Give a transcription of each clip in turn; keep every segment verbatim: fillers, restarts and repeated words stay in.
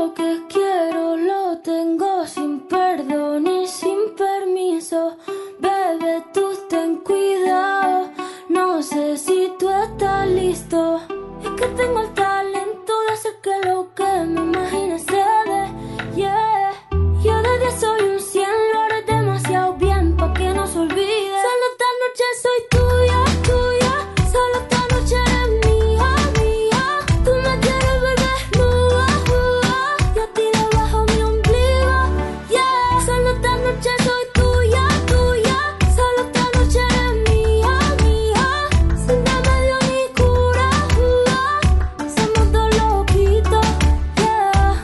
lo que quiero lo tengo sin perdón y sin permiso. Bebé, tú ten cuidado, no sé si tú estás listo. Es que tengo el talento de hacer que lo que me imagine se dé, yeah. Yo de diez soy un cien, lo haré demasiado bien pa' que no se olvide. Solo esta noche soy tuya, tuya, solo esta noche eres mía, mía. Tú me quieres ver desnuda, uh, y a ti debajo mi ombligo, yeah. Solo esta noche soy tuya, tuya, solo esta noche eres mía, mía. Sin remedio ni cura, uh, somos dos loquitos, yeah.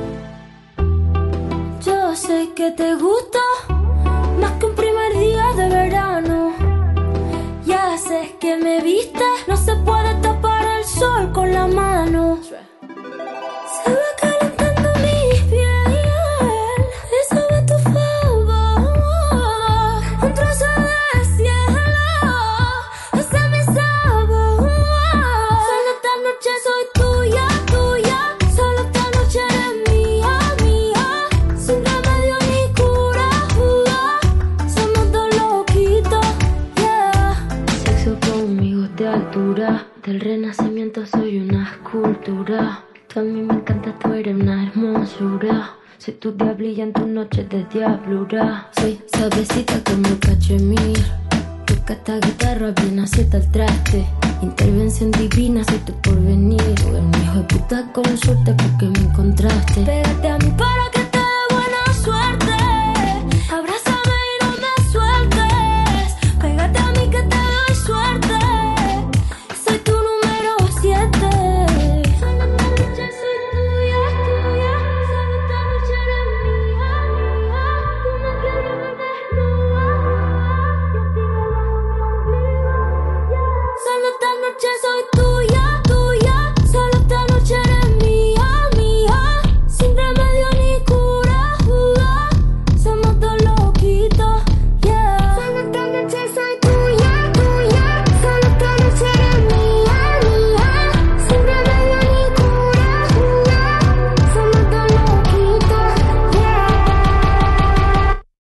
Yo sé que te gusta más que un primer día de verano. Ya sé que me viste, no se puede tapar el sol con la mano. Se va calentando mi piel, eso va a tu favor. Un trozo de cielo, ese es mi sabor. Solo esta noche soy tuya, tuya, solo esta noche eres mía, mía. Sin remedio ni cura, uh, somos dos loquitos, yeah. Sexo conmigo de altura, del renacimiento soy una escultura. Tú a mí me encanta, tú eres una hermosura. Soy tu diablilla en tus noches de diablura. Soy suavecita como el cachemir. Toca esta guitarra bien acierta el traste. Intervención divina, soy tu porvenir. Tú eres un hijo de puta con suerte porque me encontraste. Pégate a mí para